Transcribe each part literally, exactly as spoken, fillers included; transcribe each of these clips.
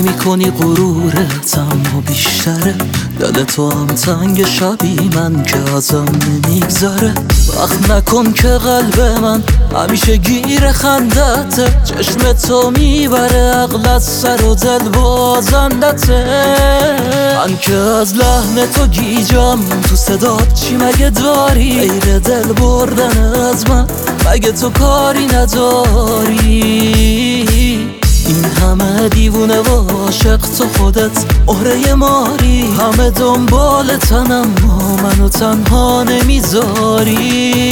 میکنی غرورت اما بیشتره. دل تو هم تنگ شبی من که ازم نمیگذره. وقت نکن که قلب من همیشه گیر خندته. چشم تو میبره عقل از سر و دل بازندته. من که از لحن تو گیجم تو صدات چی مگه داری؟ غیر دل بردن از من مگه تو کاری نداری؟ این همه دیوونه و عاشق تو خودت مهره ماری. همه دنبال تنم و منو تنها نمیذاری.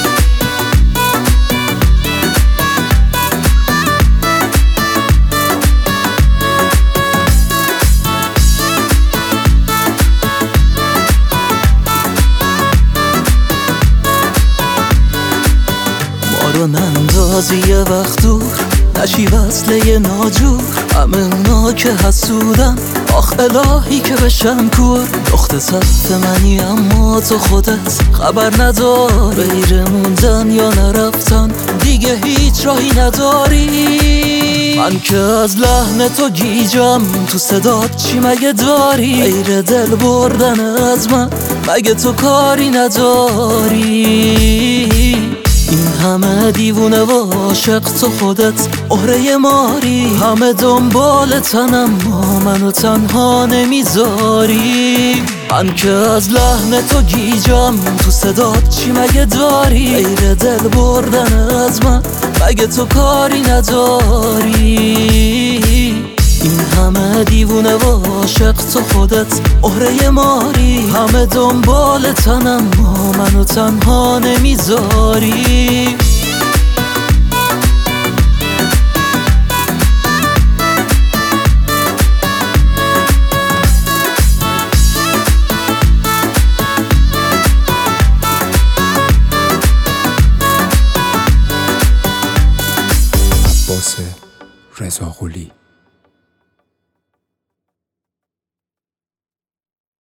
ما رو نندازی یه وقت دور نشی وصله ناجور. همه اونا که حسودن آخ الهی که بشن کور. دخت سخت منی اما تو خودت خبر ندار. غیر موندن یا نرفتن دیگه هیچ راهی نداری. من که از لحن تو گیجم تو صدات چی مگه داری؟ غیر دل بردن از من مگه تو کاری نداری؟ این همه دیوونه و عاشق تو خودت مهره ماری. همه دنبال تنم و منو تنها نمیذاری. من که از لحن تو گیجم تو صدات چی مگه داری؟ غیر دل بردن از من مگه تو کاری نداری؟ این همه دیوونه و عاشق تو خودت مهره ماری. همه دنبال تنم و منو تنها نمیذاری. عباس رضاقلی.